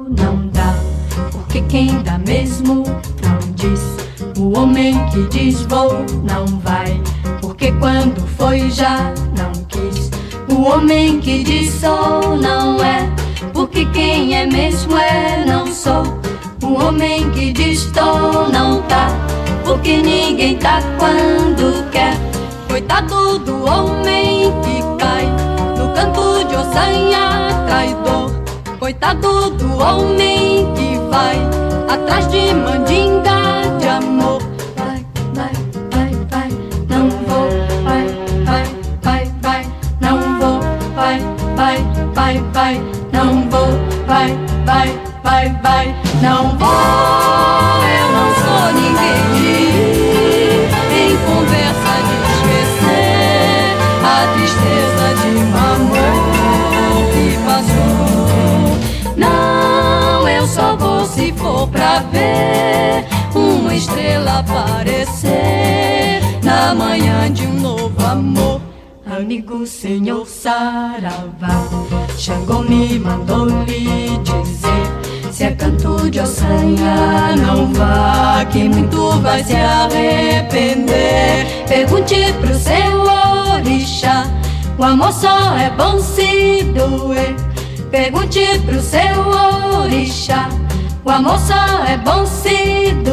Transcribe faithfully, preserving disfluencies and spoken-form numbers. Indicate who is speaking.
Speaker 1: não dá, porque quem dá mesmo não diz. O homem que diz vou não vai, porque quando foi já não quis. O homem que diz sou não é, porque quem é mesmo é não sou. O homem que diz tô não tá, porque ninguém tá quando quer. Coitado do homem que cai no canto de ossanha traidor. Coitado do homem que vai atrás de mandinga de amor. Vai, vai, vai, vai, não vou. Vai, vai, vai, vai, não vou. Vai, vai, vai, vai, não vou. Vai, vai, vai, vai, não vou. Eu não sou ninguém de ir em conversa de esquecer a tristeza de um amor que passou. Não, eu só vou se for pra ver uma estrela aparecer na manhã de um novo amor. Amigo senhor Saravá, Xangô me mandou lhe dizer: se é canto de ossanha, não vá, que muito vai se arrepender. Pergunte pro seu orixá, o amor só é bom se doer. Pergunte pro seu orixá, o amor só é bom se doer.